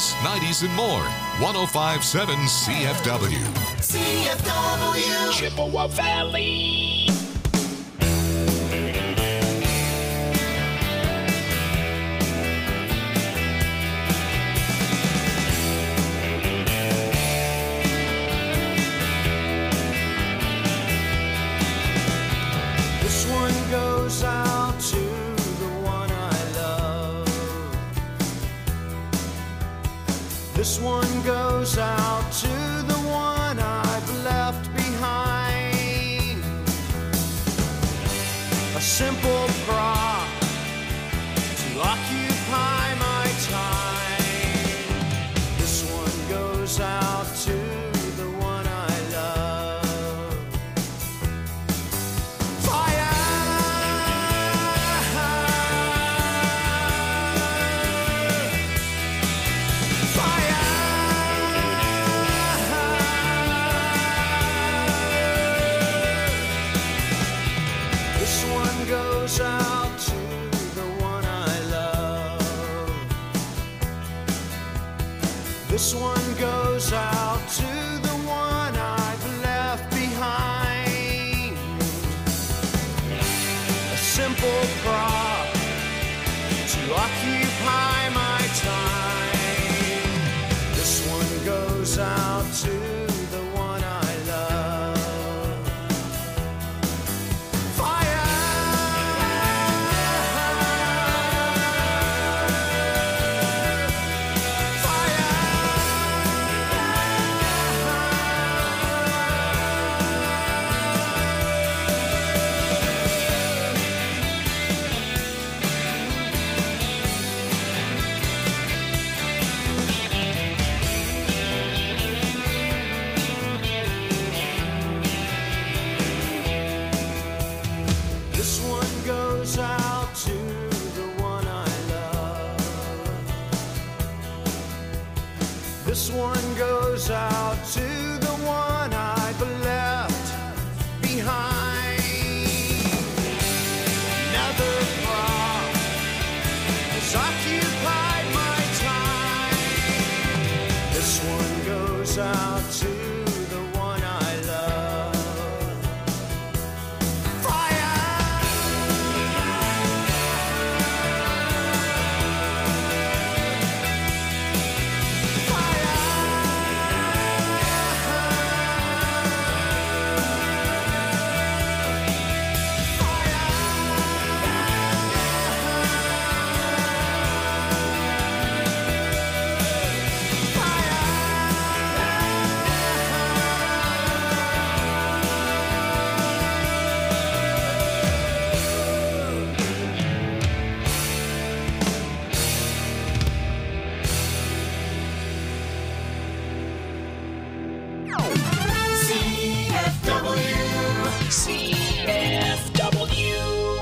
80s, 90s, and more. 105.7 CFW. CFW. Chippewa Valley. This one goes out to the one I love. This one goes out to the one I've left behind. A simple prop to occupy my time. This one goes out to the one I love. Fire! This one goes out to the one I love. This one goes out to the one I've left behind. A simple prop to occupy my time. This one goes out to the one I love. Fire! This one goes out to the one I love. This one goes out to the one I've left behind. Another prop has occupied my time. This one goes out to the one I love. CFW.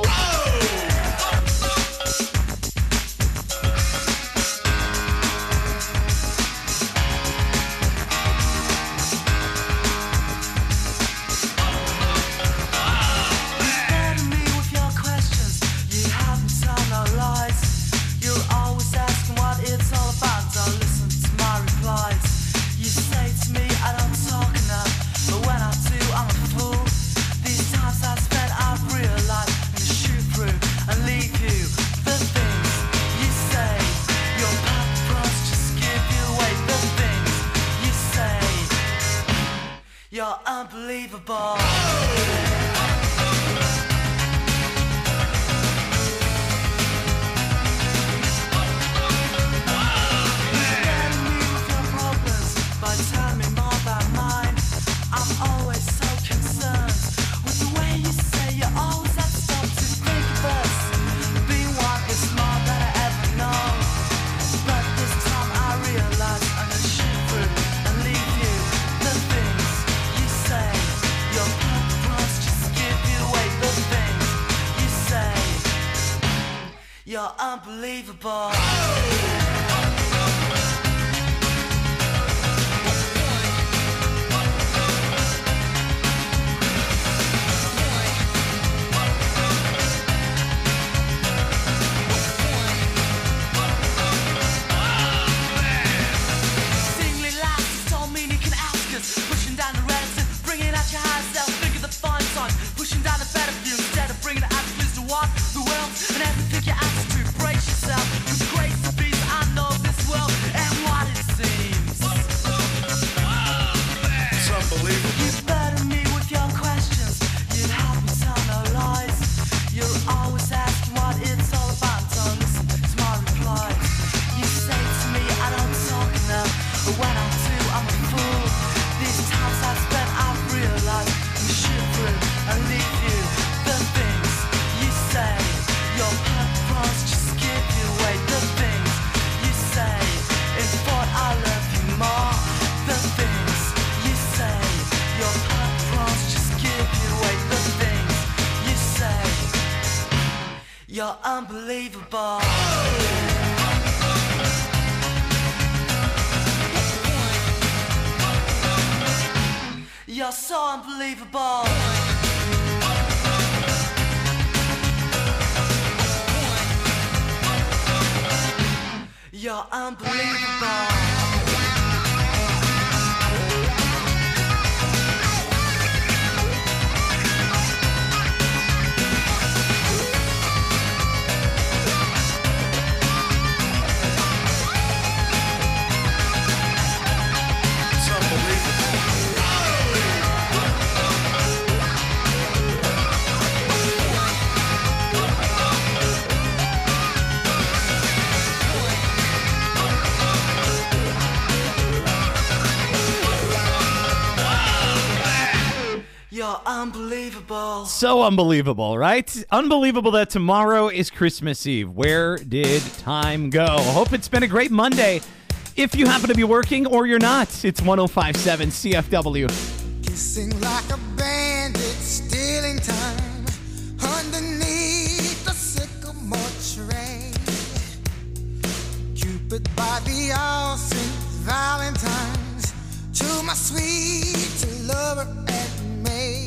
Burden me with your questions. You haven't told no lies. You're always asking what it's all about. Don't listen to my replies. You say to me I don't talk enough, but when I do I'm a fool. These times I spent I've realized I'm gonna shoot through and leave you. The things you say, your purpose just give you away. The things you say, you're unbelievable. Burden me with your problems, but tell me more about mine. I'm always so concerned with the way you say you always have to stop to think of us. Being one is more than I ever know. But this time I realize I'm gonna shoot through and leave you. The things you say, your purpose just give you away. The things you say, you're unbelievable. You're unbelievable. You're so unbelievable. You're unbelievable. You're unbelievable. So unbelievable, right? Unbelievable that tomorrow is Christmas Eve. Where did time go? Hope it's been a great Monday. If you happen to be working or you're not, it's 105.7 CFW. Kissing like a bandit, stealing time underneath the sycamore tree. Cupid by the all Saints Valentine's to my sweet lover and me.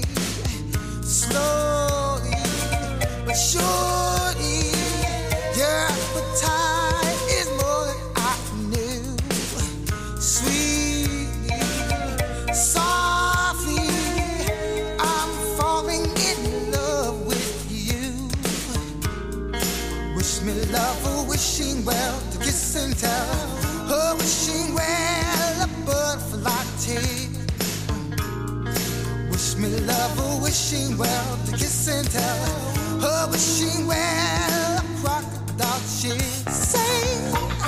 Slowly but surely, your appetite is more than I knew. Sweetly, softly, I'm falling in love with you. Wish me love, a wishing well to kiss and tell. A wishing well, a butterfly tea. Wish me love, a wishing well to kiss and tell. A wishing well, a crocodile she'd say.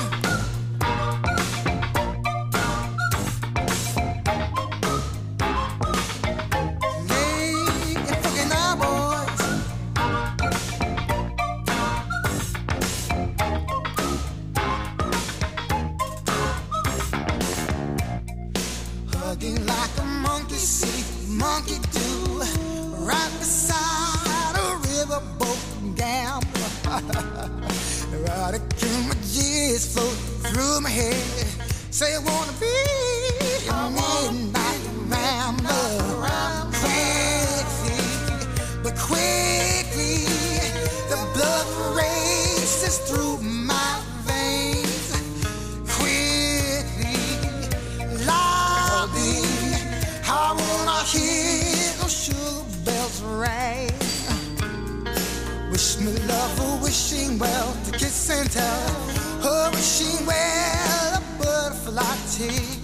Hugging like a monkey see, monkey do, right beside a riverboat gambler. Erotic images float through my head. Say I wanna be a midnight rambler. Quickly, but quickly, the blood races through my veins. Quickly, lobby, I wanna hear those sugar bells ring. Wish me love, a wishing well to kiss and tell. A wishing well, a butterfly tease.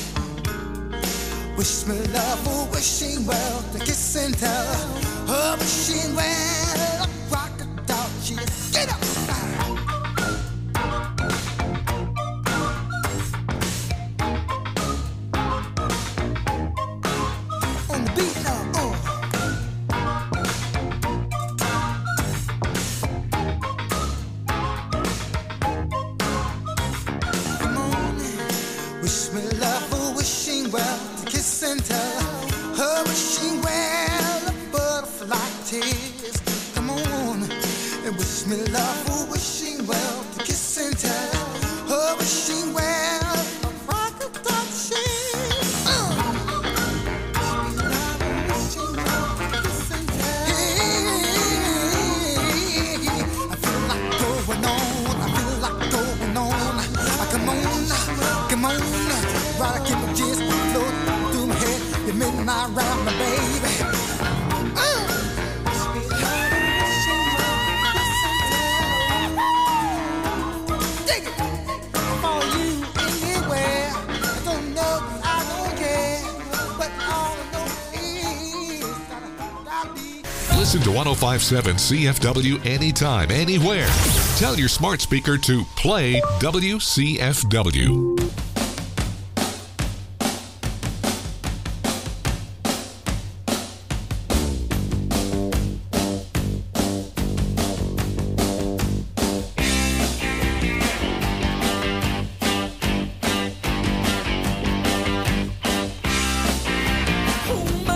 Wish me love, a wishing well to kiss and tell. A wishing well, a crocodile cheese. Get up! On the beat now, Come on, wish me love, a wishing well to kiss and tell. A wishing well, a butterfly tears. Come on, and wish me love, a wishing well to kiss and tell. A wishing well, a crocodile cheese. I feel like going on. Come on, right, I keep my just float through my head. The midnight round my baby. Dig it. For you anywhere. I don't know, I don't care. But all I know is that I'll be. Listen to 105.7 CFW anytime, anywhere. Tell your smart speaker to play WCFW.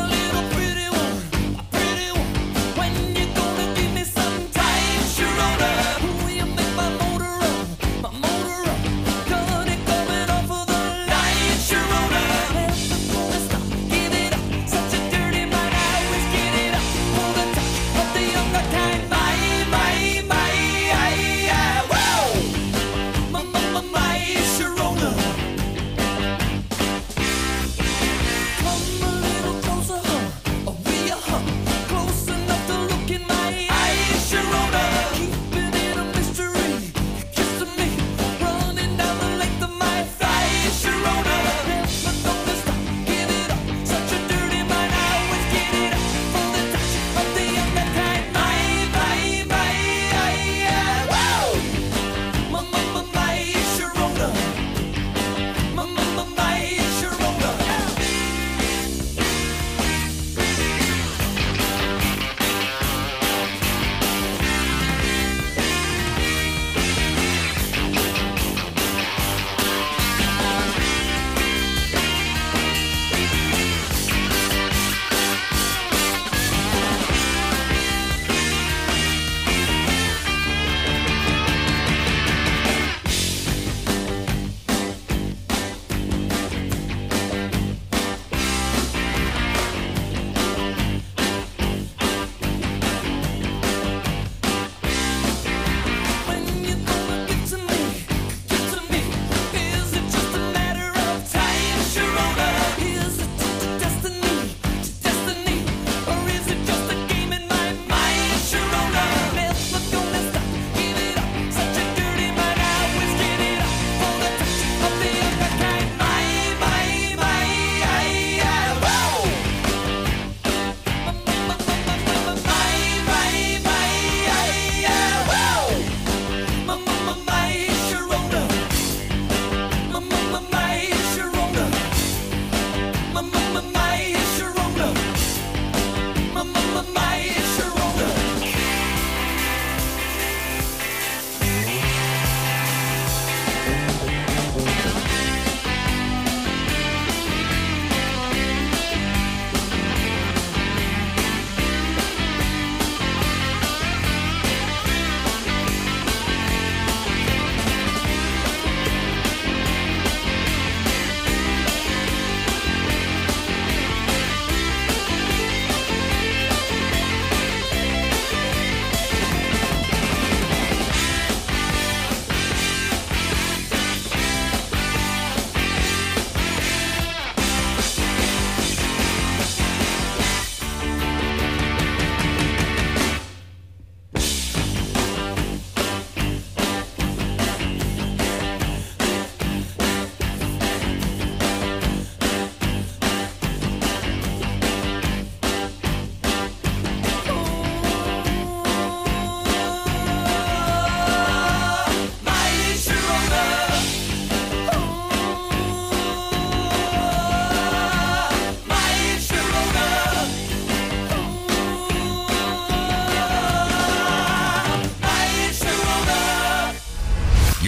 When you gonna give me some time, Sharona?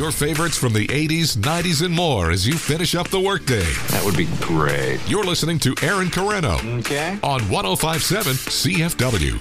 Your favorites from the 80s, 90s, and more as you finish up the workday. That would be great. You're listening to Aaron Carreno Okay. on 105.7 CFW.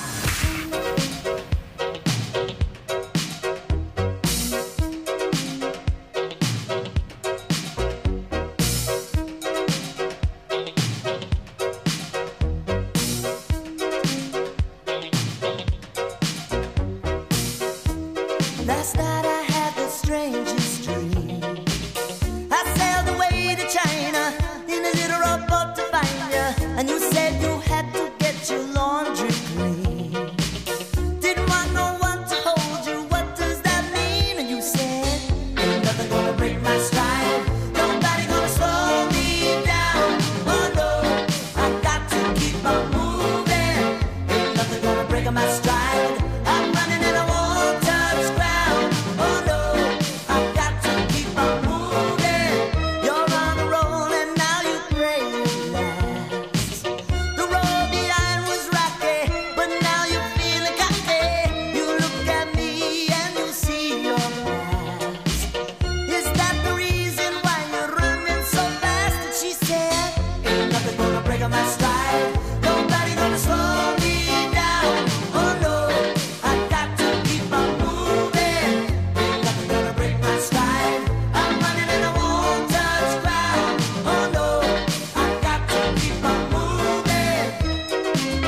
Last night I had the strangest dream. I sailed away to China in a little rowboat to find you, and you said you had to get your laundry clean. Didn't want no one to hold you. What does that mean? And you said, ain't nothing gonna break my stride. Nobody gonna slow me down. Oh no, I got to keep on moving. Ain't nothing gonna break my stride. I'm running and I won't touch ground. Oh no, I got to keep on moving. You're on a roll and now you pray you last. The road behind was rocky, but now you're feeling cocky. You look at me and you see your past. Is that the reason why you're running so fast? And she said, ain't nothing gonna break on my stride. Nobody gonna slow me down. Oh no, I got to keep on moving. Ain't nothing gonna break my stride. I'm running and I won't touch ground. Oh no, I got to keep on moving.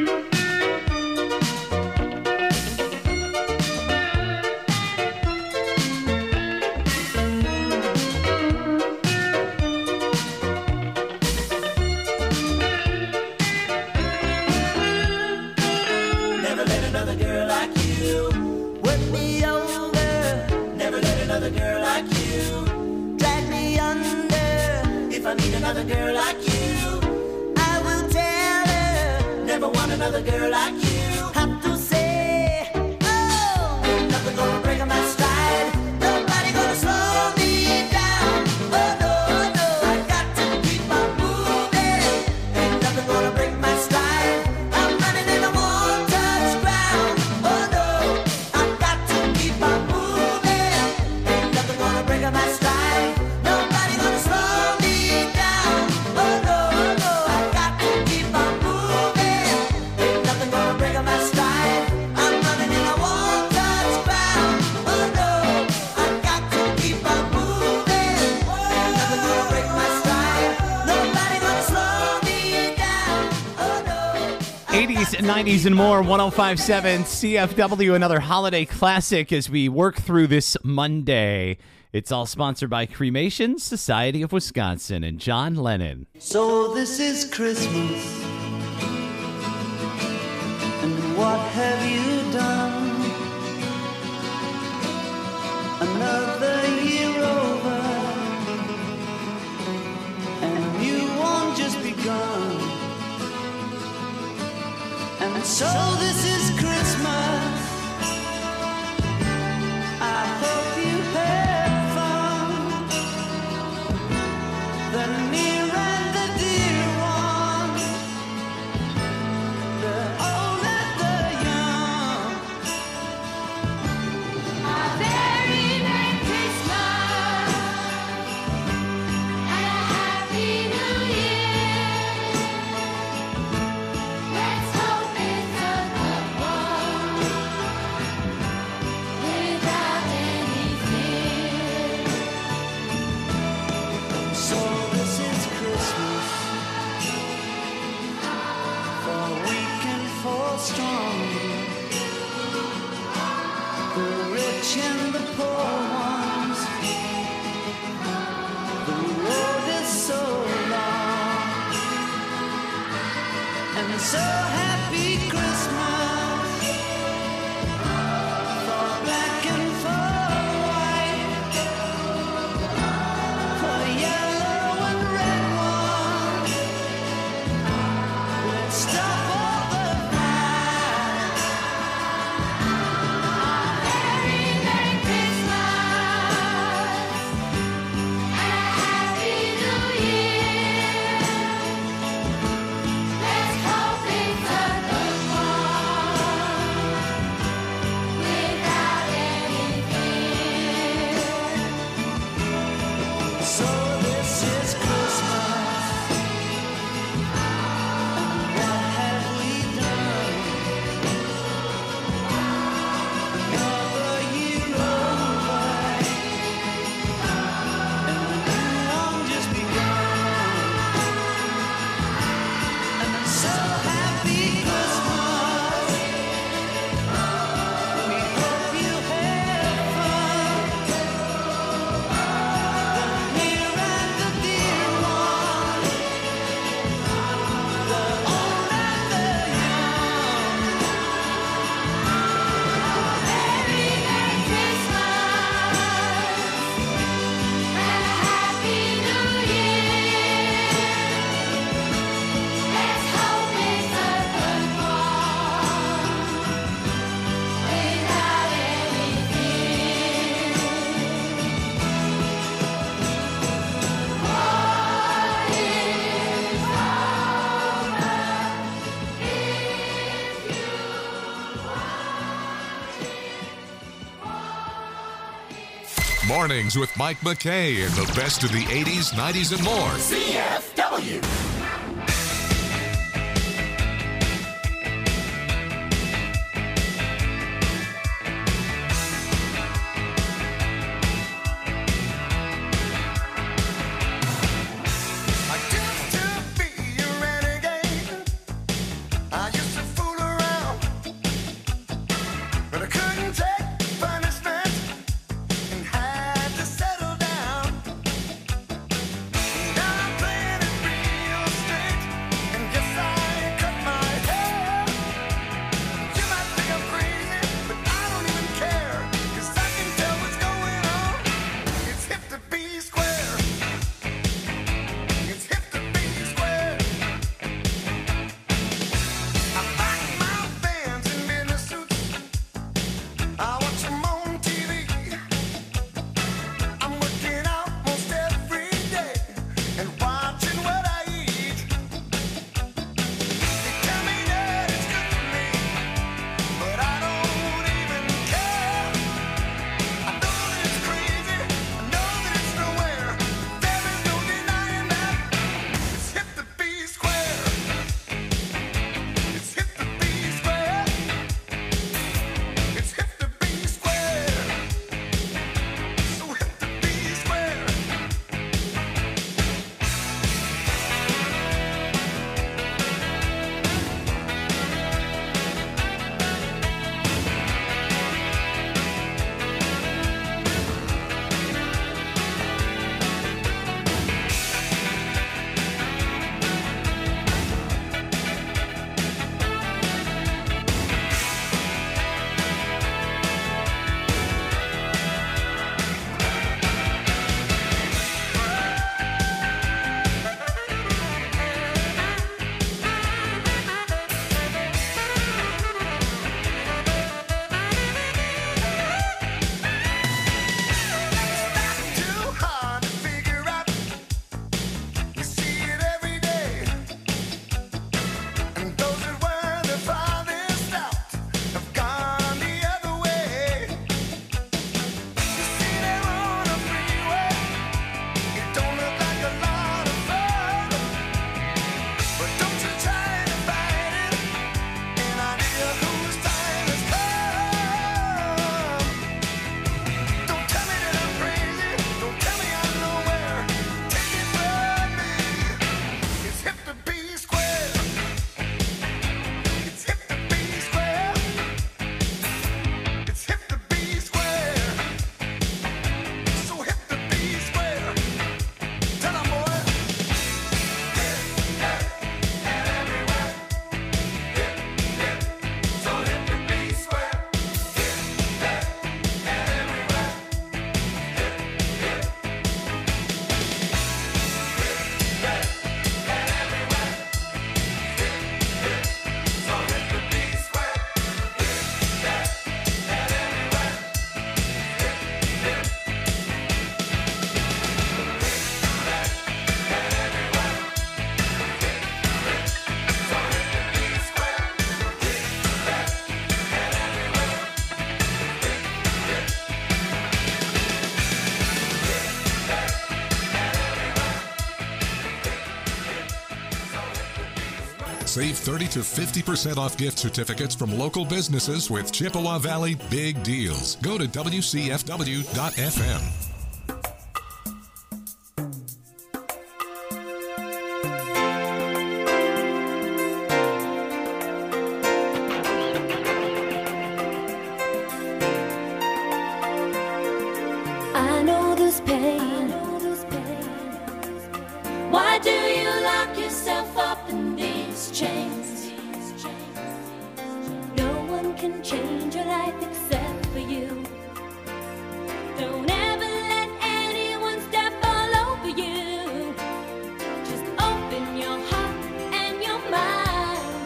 Never let another girl like you work me over. Never let another girl like you drag me under. If I meet another girl like you, I will tell her. Never want another girl like you. Have to say, oh, ain't nothing gonna break on my stride. Nobody gonna slow me down. Oh no, no, I got to keep on moving. Ain't nothing gonna break my stride. I'm running and I won't touch ground. Oh no, I got to keep on moving. Ain't nothing gonna break my stride. Nobody gonna slow me down. Oh no, no, I got to keep on moving. Ain't nothing gonna break my stride. I'm running and I won't touch ground. Oh no, I got to keep on moving. Ain't nothing gonna break my stride. Nobody gonna slow me down. Oh no. 80s, 90s, and more. 105.7 CFW, another holiday classic as we work through this Monday. It's all sponsored by Cremation Society of Wisconsin and John Lennon. So this is Christmas, and what have you done? Another year over, and a new one just begun. And so this is Christmas. I hope you had fun. The near and the dear ones, the old and the young. A very Merry Christmas and a Happy New Year. Let's hope it's a good So this is Christmas. What have we done? Another year over, and the new one just begun. And I'm so happy Christmas. We hope you have fun. The near and the dear one, the old and the young. Merry Christmas and a Happy New Year. Let's hope it's a good one without any fear. Mornings with Mike McKay and the best of the 80s, 90s, and more. CFW. I used to be a renegade. I used to fool around, but I couldn't take punishment and had to settle down. Now I'm playing it real Save 30 to 50% off gift certificates from local businesses with Chippewa Valley Big Deals. Go to WCFW.FM. I know this pain. Why do you lock yourself up in these chains? No one can change your life except for you. Don't ever let anyone step all over you. Just open your heart and your mind.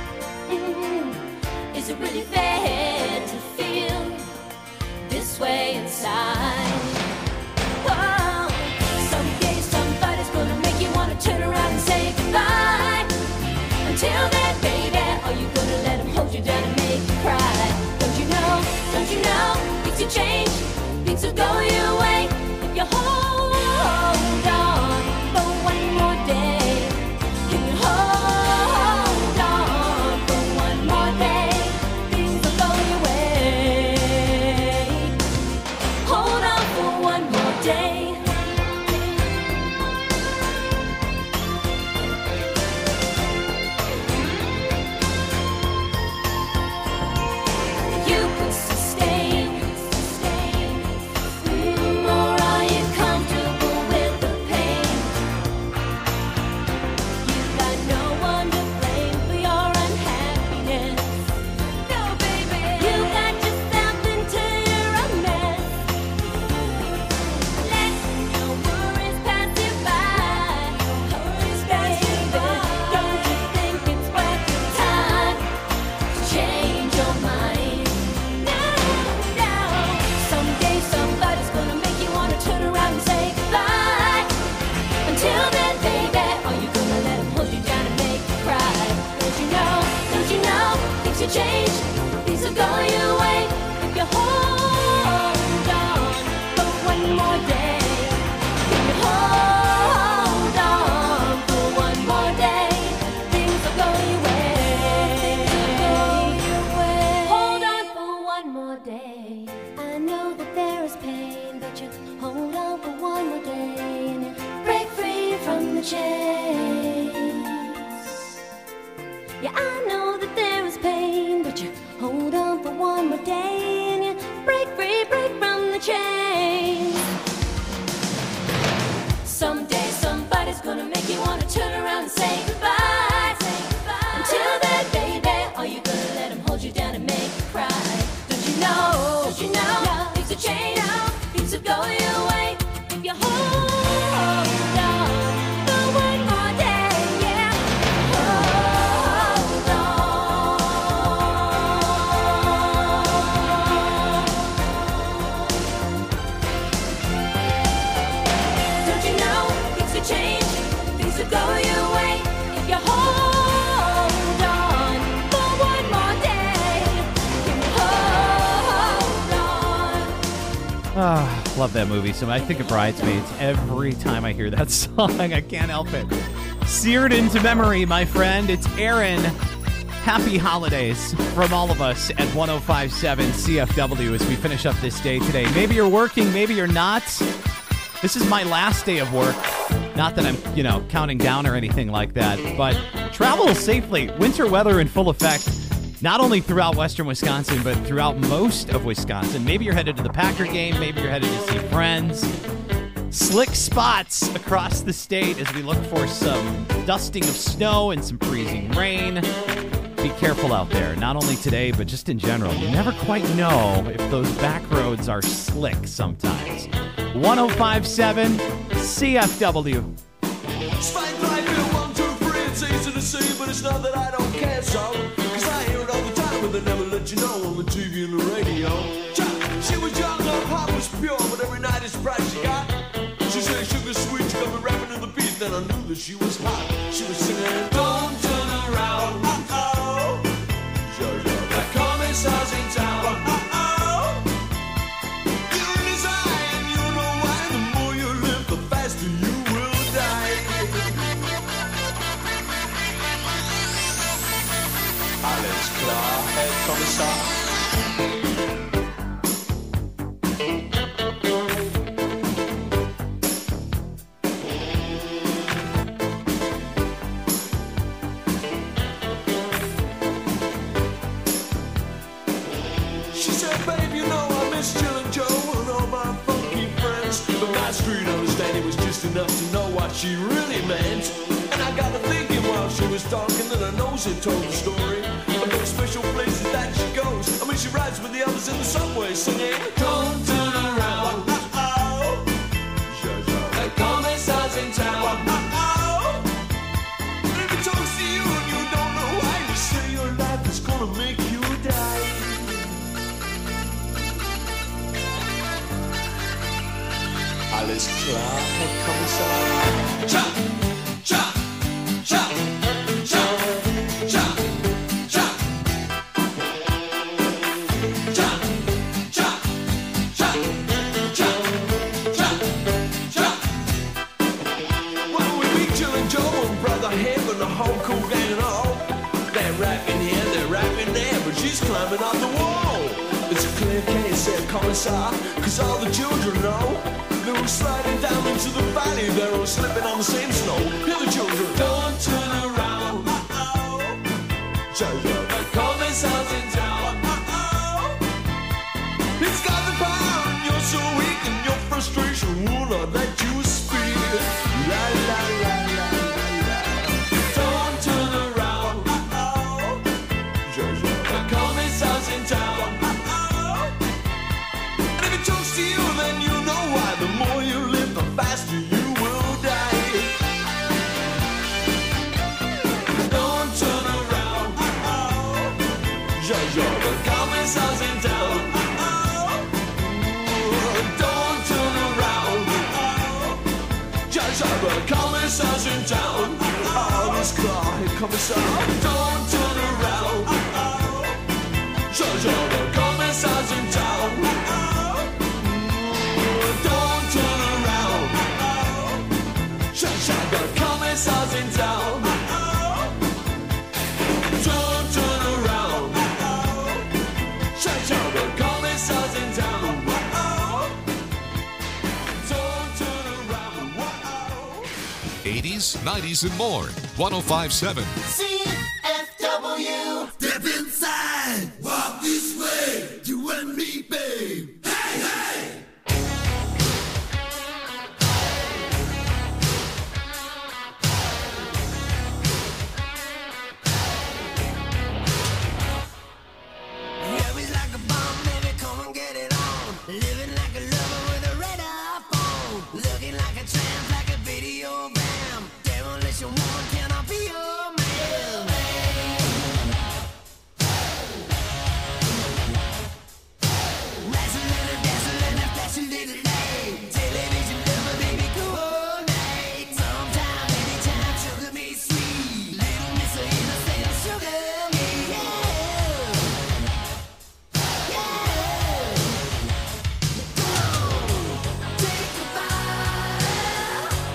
Is it really fair to feel this way inside? Whoa. Someday somebody's gonna make you wanna turn around and say goodbye. Until then, baby, are you gonna let him hold you down and make you cry? Don't you know, things will change, things will go your way if you hold on for one more day. Can you hold on for one more day? Things will go your way. Hold on for one more day. You could sustain, or are you comfortable with the pain? You got no one to blame for your unhappiness. No, baby, you got yourself into your own mess. Let your worries pass you by. Baby, don't you think it's worth your time to change your mind? No. Someday somebody's gonna make you wanna turn around and say goodbye. Until then, baby, are you gonna let him hold you down and make you cry? Don't you know, things will change, things will go your way if you hold on for one more day. Can you hold on for one more day? Things will go your way. Hold on for one more day. I know that there is pain, but you hold on for one more day and you break free from the chains. Yeah, I know that there is pain, but you hold on for one more day and you break free from the chains. Someday somebody's gonna make you wanna turn around and say goodbye. Until then, baby, are you gonna let him hold you down and make you cry? Don't you know, things will change, things will go your way if you hold on for one more day. Yeah, hold on. Don't you know, things will change, things will go your way if you hold on for one more day. Can you hold on? Love that movie. So I think of Bridesmaids every time I hear that song. I can't help it. Seared into memory, my friend. It's Aaron. Happy holidays from all of us at 105.7 CFW as we finish up this day today. Maybe you're working, maybe you're not. This is my last day of work. Not that I'm, counting down or anything like that, but travel safely. Winter weather in full effect. Not only throughout western Wisconsin, but throughout most of Wisconsin. Maybe you're headed to the Packer game. Maybe you're headed to see friends. Slick spots across the state as we look for some dusting of snow and some freezing rain. Be careful out there. Not only today, but just in general. You never quite know if those back roads are slick sometimes. 105.7 CFW. Spike like a 1, 2, 3, it's easy to see, but it's not that I don't care so. Cause I hear it all the time, but they never let you know on the TV and the radio. She was young, her heart was pure, but every night it's bright she got. She said sugar sweet, she got me rapping to the beat, then I knew that she was hot. She was singing, don't turn around, uh-oh. The commissar's in town, uh-oh. You design, you know why, the more you live, the faster you will die. Kommissar. She said, babe, you know I miss Jill and Joe and all my funky friends. But my street understanding was just enough to know what she really meant. And I got to thinking while she was talking that her nose had told the story of those special places that she goes. I mean, she rides with the others in the subway singing, don't turn around. The commissar's in town. And if he talks to you and you don't know why, you say your life is gonna make you die. Alles klar, Herr Kommissar? Cha, cha, cha, cha, cha, cha. Cha, cha, cha, cha, cha, cha. Well, we meet Jill and Joe and Brother Hip and the whole cool gang and all. They're rapping here, they're rapping there, but she's climbing up the wall. It's a clear case, said Commissar, 'cause all the children know. They were sliding down into the valley, they're all slipping on the same snow. Hear the children, don't turn around. Jojo, the commissar's in town. He's got the power and you're so weak and your frustration will not let you speak. La la la la la la. Don't turn around. Jojo, the commissar's in town. And if he talks to you, then you know why. The more you live, the faster you will die. Don't turn around. Jojo, the commissar's in town. Don't turn around. Jojo, the commissar's in town. Alles klar, Herr Kommissar. Don't turn around. Jojo, the commissar's in town. Don't turn around. Shut the commissar's in town. Don't turn around. Shut the commissar's in town. Don't turn around. 80s, 90s, and more. 1057. CFW. Step inside, walk this way, you and me, babe. Hey, hey! Love is like a bomb, baby, come and get it on. Living like a lover with a radar phone. Looking like a tramp, like a video bam. Demolition woman, can I be your man? Wrestling and dazzling and flashing little light. Television lover, baby, coordinate. Sometime, anytime, sugar me sweet. Little miss of innocent, sugar me, yeah. Take a bite.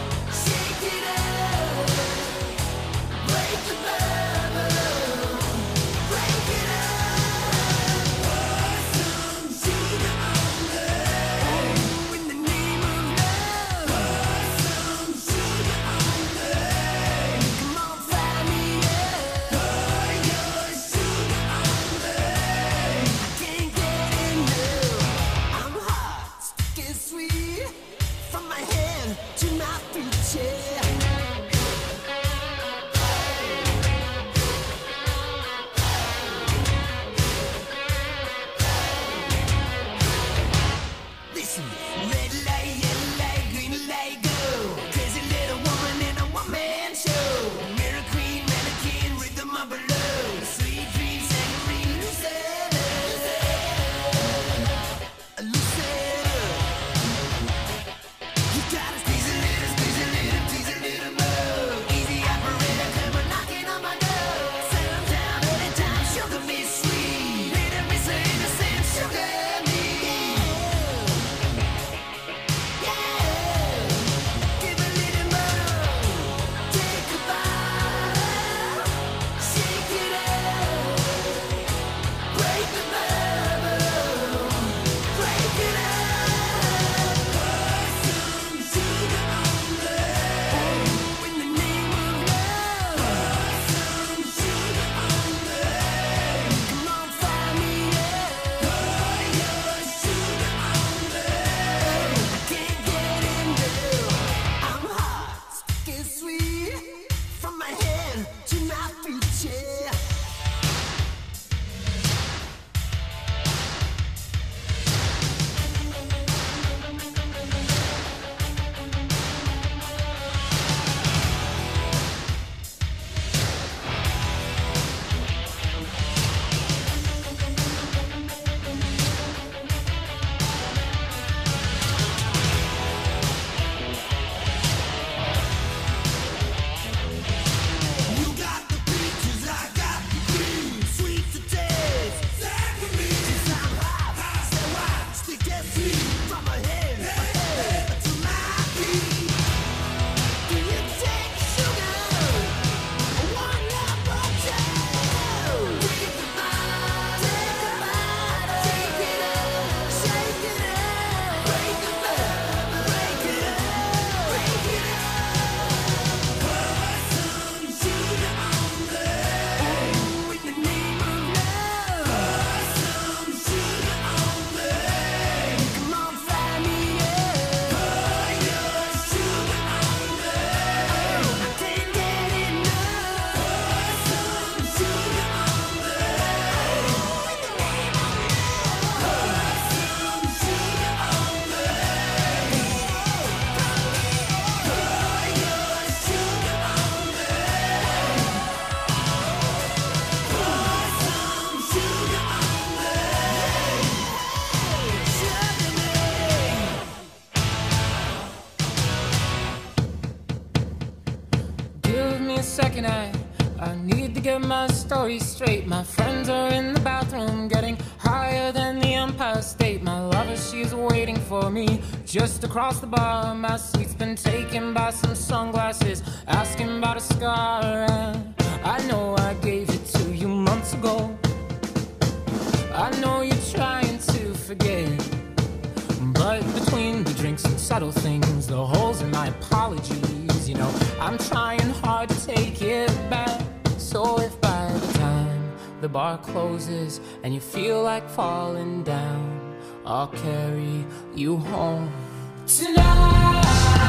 second, I need to get my story straight. My friends are in the bathroom getting higher than the Empire State. My lover, she's waiting for me just across the bar. My seat's been taken by some sunglasses, asking about a scar. And I know I gave it to you months ago. I know you're trying to forget, but between the drinks and subtle things, the holes in my apologies, you know, I'm trying hard to take it back. So if by the time the bar closes and you feel like falling down, I'll carry you home tonight.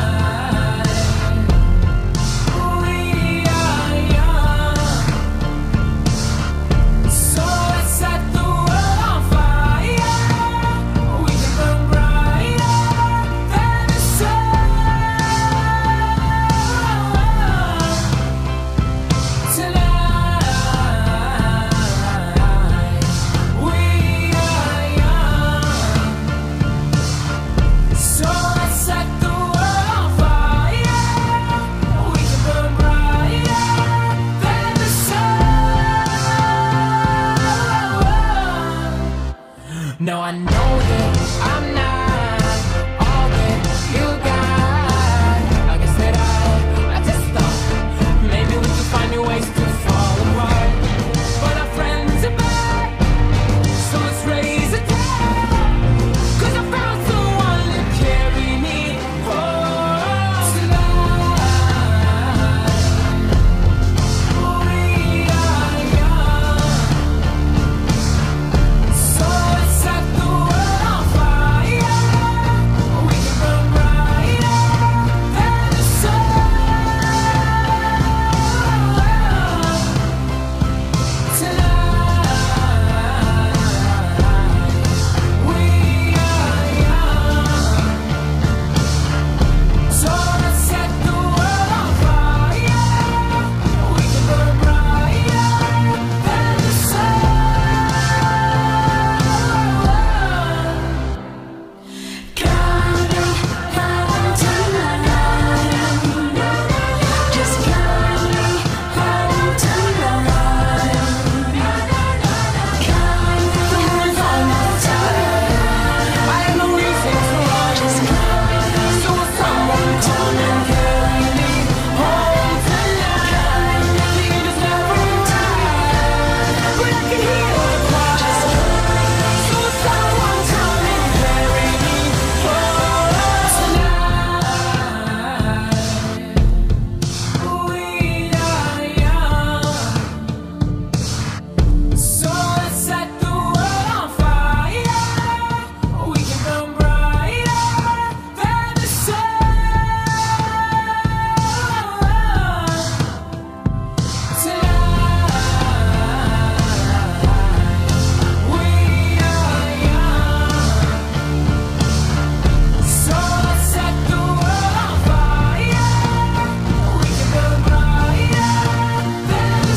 We are young, so let's set the world on fire. We can burn brighter than the sun tonight. We are young, so let's set the world on fire. We can burn brighter than the sun. Now I know that I'm not all that you got. I guess that I just thought maybe we could find new ways to fall apart. But our friends are back, so let's raise a toast. 'Cause I found someone to carry me home tonight. We are young, so let's set the world on fire. We can burn brighter than the sun tonight. We are young, so let's set the world on fire. We can burn brighter than the sun. Just carry home tonight. I have no reason to run. So will someone come and carry me home tonight? The end is never right, but I can hear the cry. So will someone come and carry me home tonight? We are young, so let's set the world on fire. We can burn brighter than the sun tonight. We are young, so let's set the world on fire. We can burn brighter than the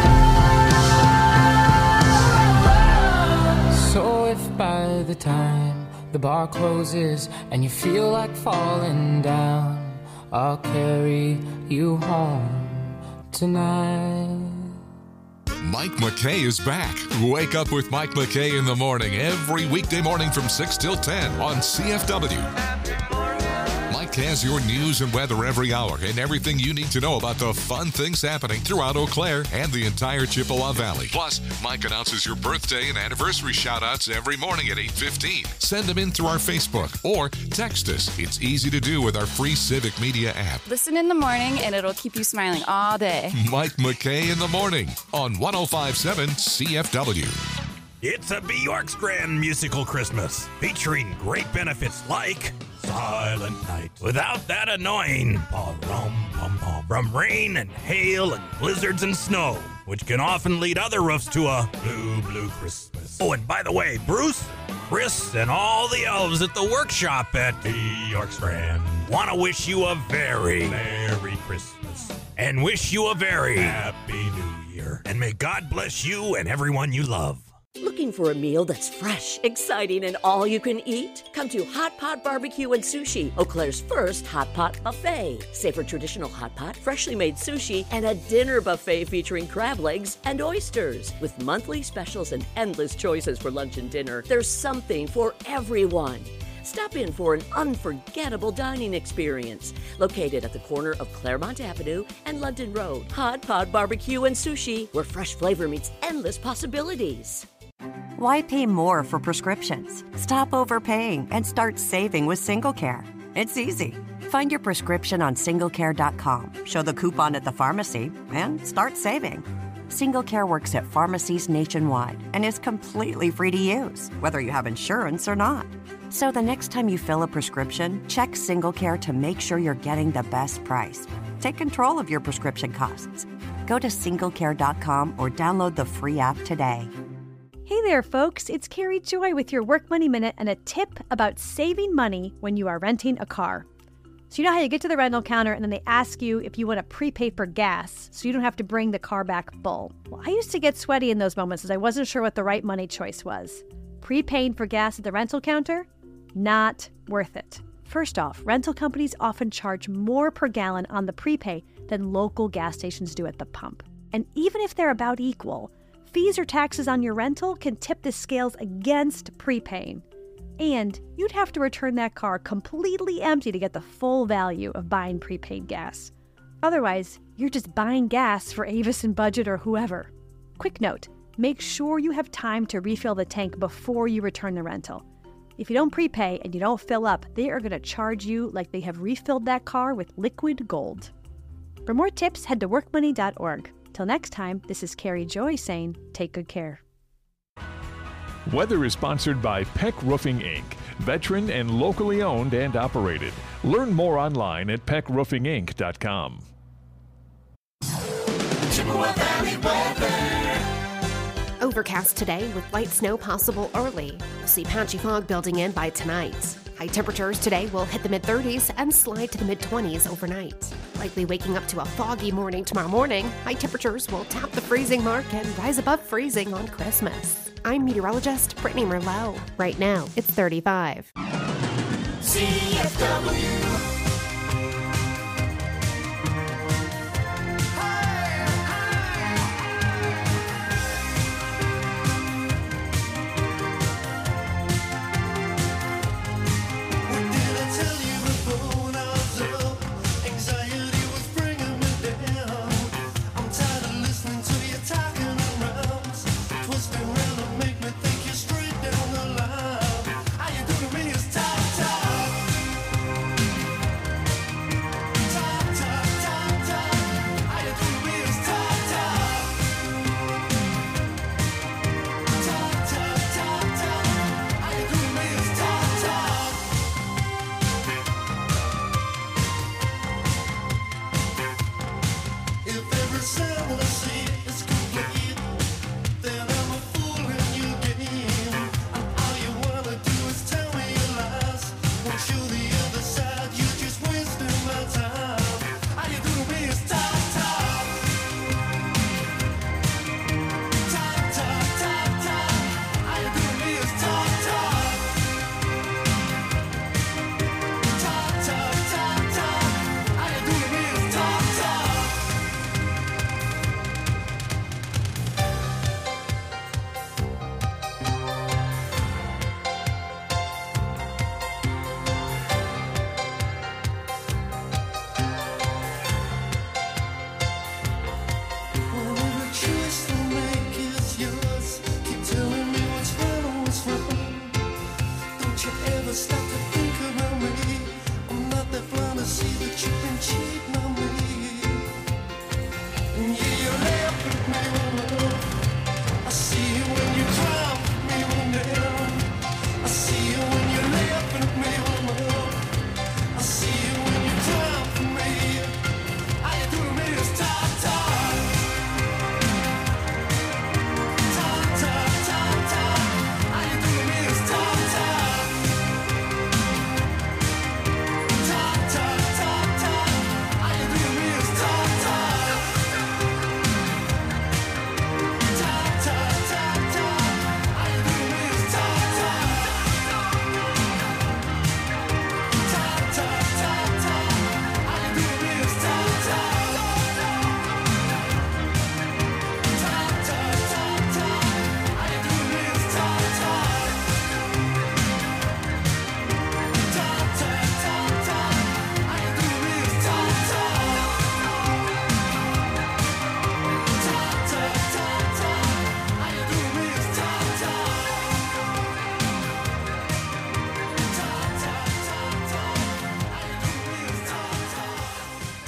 sun. So if by the time the bar closes and you feel like falling down, I'll carry you home tonight. Mike McKay is back. Wake up with Mike McKay in the morning every weekday morning from 6 till 10 on CFW. Mike has your news and weather every hour and everything you need to know about the fun things happening throughout Eau Claire and the entire Chippewa Valley. Plus, Mike announces your birthday and anniversary shout-outs every morning at 8:15. Send them in through our Facebook or text us. It's easy to do with our free Civic Media app. Listen in the morning and it'll keep you smiling all day. Mike McKay in the morning on 105.7 CFW. It's a Bjork's Grand Musical Christmas, featuring great benefits like Silent Night, without that annoying pa-rum-pum-pum from rain and hail and blizzards and snow, which can often lead other roofs to a blue Christmas. Oh, and by the way, Bruce, Chris, and all the elves at the workshop at Bjork's Grand want to wish you a very Merry Christmas and wish you a very Happy New Year. And may God bless you and everyone you love. Look Looking for a meal that's fresh, exciting, and all you can eat? Come to Hot Pot Barbecue and Sushi, Eau Claire's first hot pot buffet. Savor traditional hot pot, freshly made sushi, and a dinner buffet featuring crab legs and oysters. With monthly specials and endless choices for lunch and dinner, there's something for everyone. Stop in for an unforgettable dining experience. Located at the corner of Claremont Avenue and London Road. Hot Pot Barbecue and Sushi, where fresh flavor meets endless possibilities. Why pay more for prescriptions? Stop overpaying and start saving with SingleCare. It's easy. Find your prescription on singlecare.com, show the coupon at the pharmacy, and start saving. SingleCare works at pharmacies nationwide and is completely free to use, whether you have insurance or not. So the next time you fill a prescription, check SingleCare to make sure you're getting the best price. Take control of your prescription costs. Go to singlecare.com or download the free app today. Hey there, folks. It's Carrie Joy with your Work Money Minute and a tip about saving money when you are renting a car. So you know how you get to the rental counter and then they ask you if you want to prepay for gas so you don't have to bring the car back full. Well, I used to get sweaty in those moments as I wasn't sure what the right money choice was. Prepaying for gas at the rental counter? Not worth it. First off, rental companies often charge more per gallon on the prepay than local gas stations do at the pump. And even if they're about equal, fees or taxes on your rental can tip the scales against prepaying. And you'd have to return that car completely empty to get the full value of buying prepaid gas. Otherwise, you're just buying gas for Avis and Budget or whoever. Quick note, make sure you have time to refill the tank before you return the rental. If you don't prepay and you don't fill up, they are going to charge you like they have refilled that car with liquid gold. For more tips, head to workmoney.org. Till next time, this is Carrie Joy saying, take good care. Weather is sponsored by Peck Roofing, Inc., veteran and locally owned and operated. Learn more online at peckroofinginc.com. Chippewa Valley weather. Overcast today with light snow possible early. We'll see patchy fog building in by tonight. High temperatures today will hit the mid-30s and slide to the mid-20s overnight. Likely waking up to a foggy morning tomorrow morning. High temperatures will tap the freezing mark and rise above freezing on Christmas. I'm meteorologist Brittany Merlot. Right now, it's 35. CFW.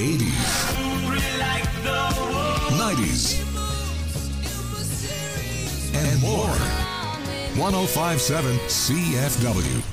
80s, 90s, and more. 105.7 CFW.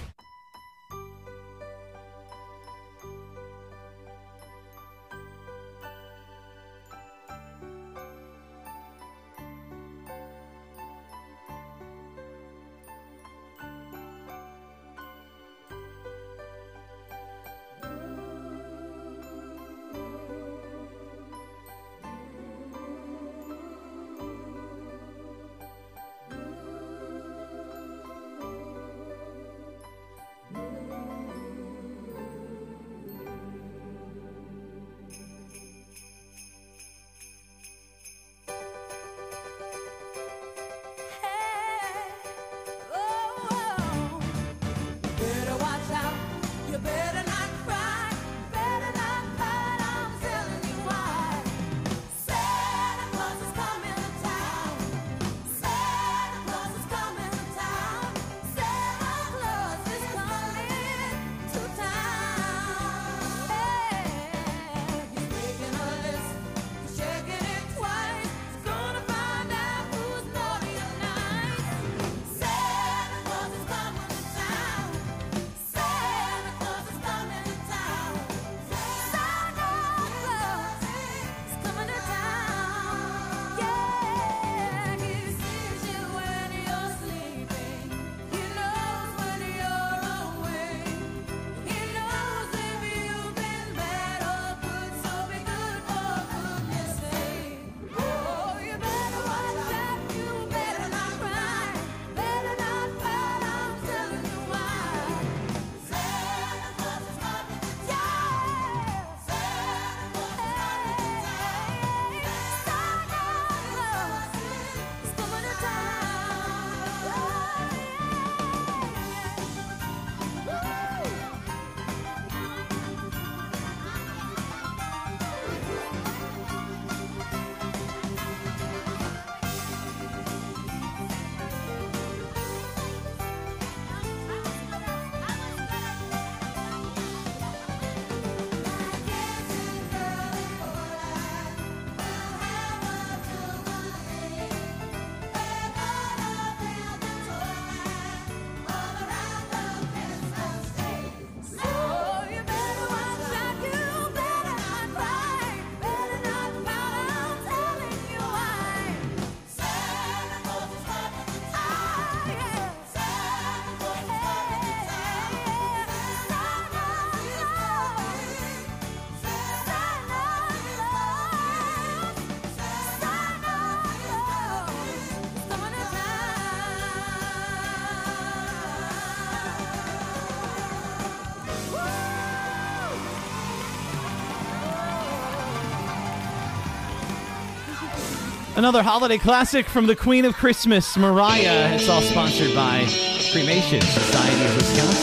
Another holiday classic from the Queen of Christmas, Mariah. It's all sponsored by Cremation Society of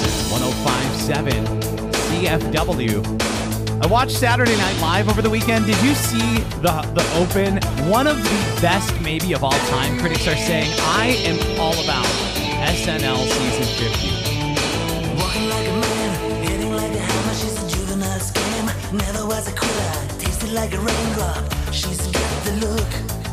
Wisconsin, 105.7 CFW. I watched Saturday Night Live over the weekend. Did you see the open? One of the best maybe of all time. Critics are saying, I am all about SNL season 50. Walking like a man, hitting like a hammer. She's a juvenile scam. Never was a quitter, tasted like a raindrop. She's got the look.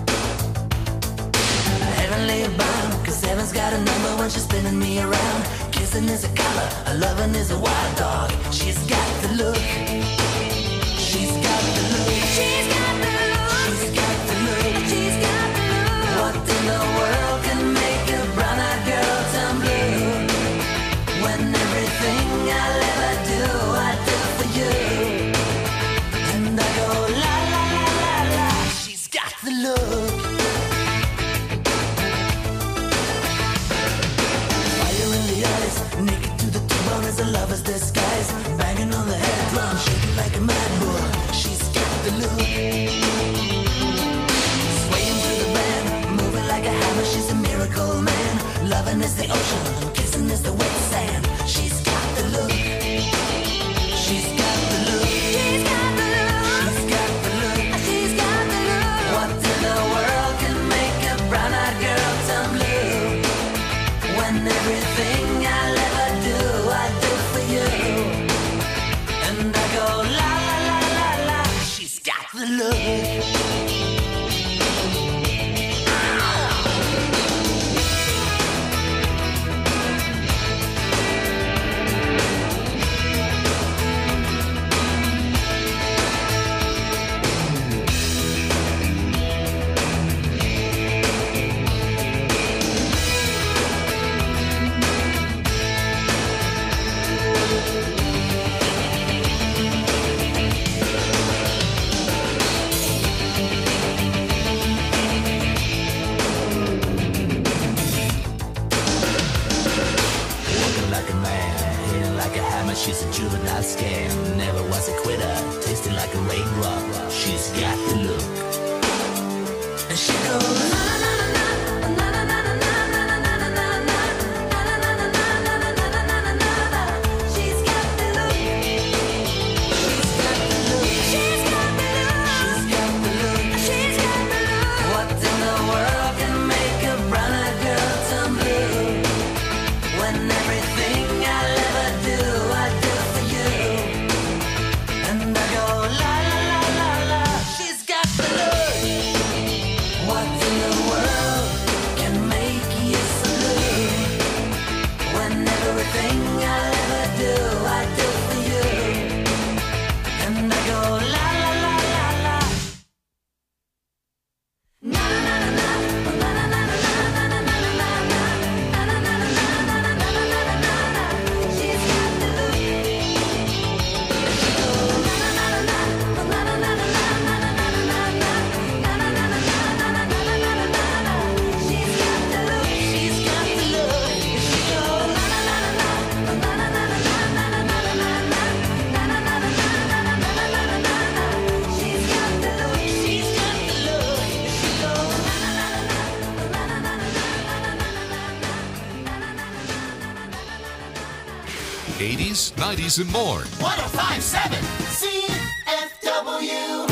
Heavenly bound, cause heaven's got a number when she's spinning me around. Kissing is a color, a loving is a wild dog. She's got the look. She's got the look. She's got the look. She's got the look. She's got the look. What in the world can make a brown-eyed girl turn blue? When everything I'll ever do, I do for you. And I go la la la la la. She's got the look. Naked to the T-bone as a lover's disguise. Banging on the head drum, shaking like a mad bull. She's got the look. Swaying through the band, moving like a hammer. She's a miracle man. Loving is the ocean, and kissing is the wet sand. She's got the look. She's got the look. She's got the look. She's got the look. She's got the look. What in the world can make a brown-eyed girl turn blue? When everything I'll ever do, I do for you. And I go la la la la la. look. She's a juvenile scam, never was a quitter, tasting like a raindrop. She's got the look. And she goes, '80s, '90s, and more. 105.7 CFW.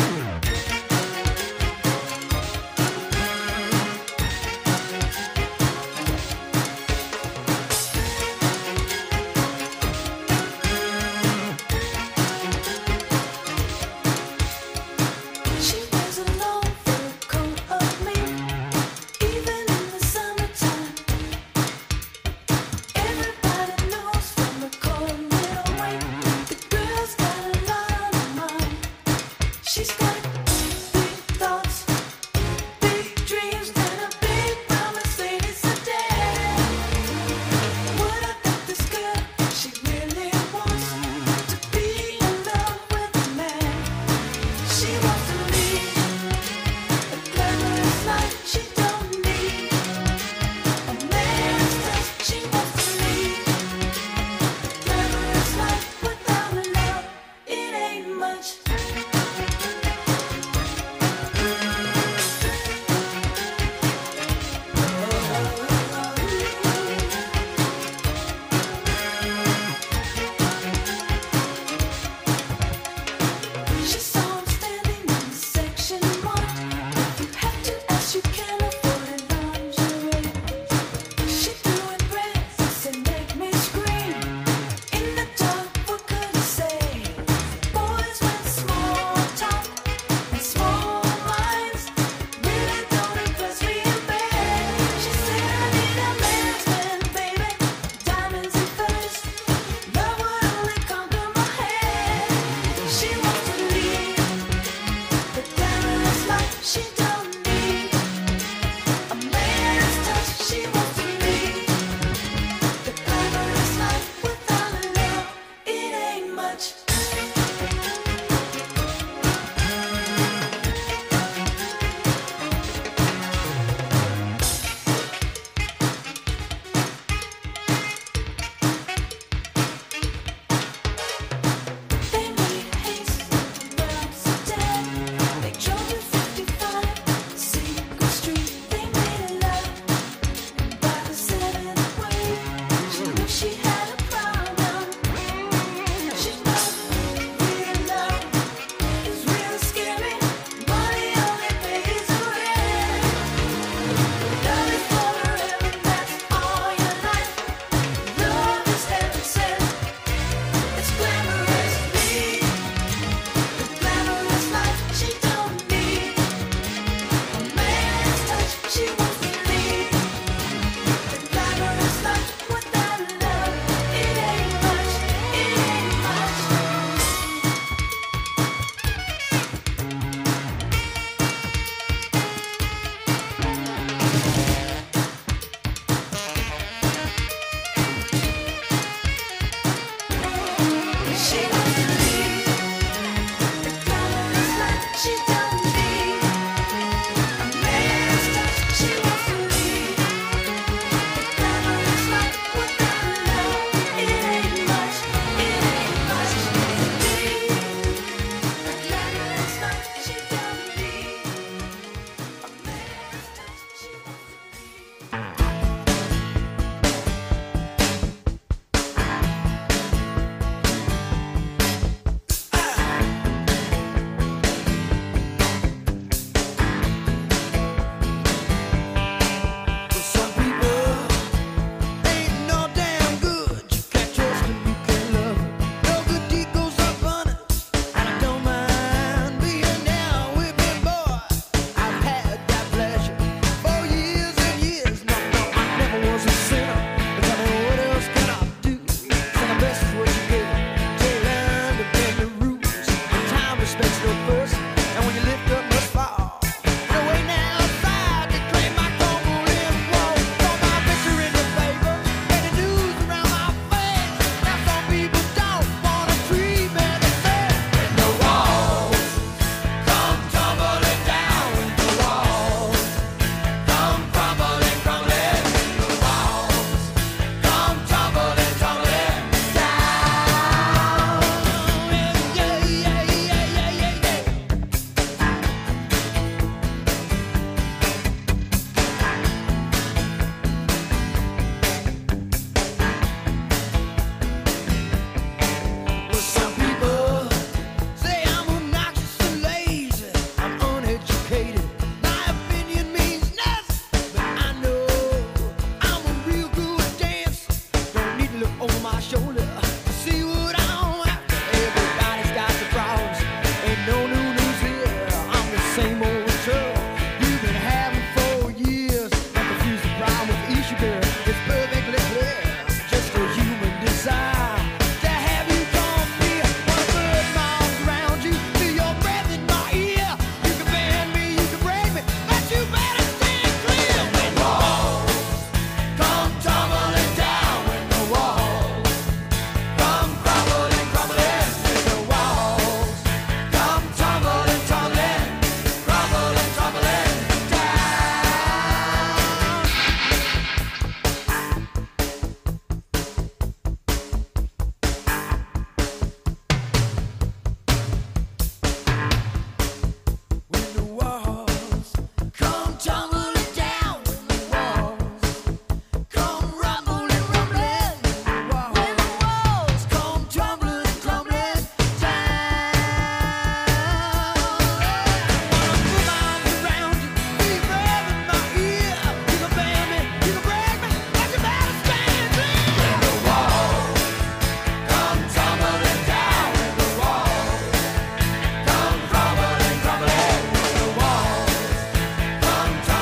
feel first, and when you lift up, must fall. And away now outside, they claim my crumble in wall. Saw my picture in the paper, and the news around my face. Now some people don't wanna treat me the same. When the walls come tumbling down, the walls come crumbling, crumbling. The walls come tumbling, tumbling down. Yeah, yeah, yeah, yeah, yeah, yeah. Well, some people say I'm obnoxious and lazy. I'm uneducated. My opinion means nothing, but I know I'm a real good dancer. Don't need to look over my shoulder to see what I'm after. Everybody's got the problems. Ain't no new news here. I'm the same old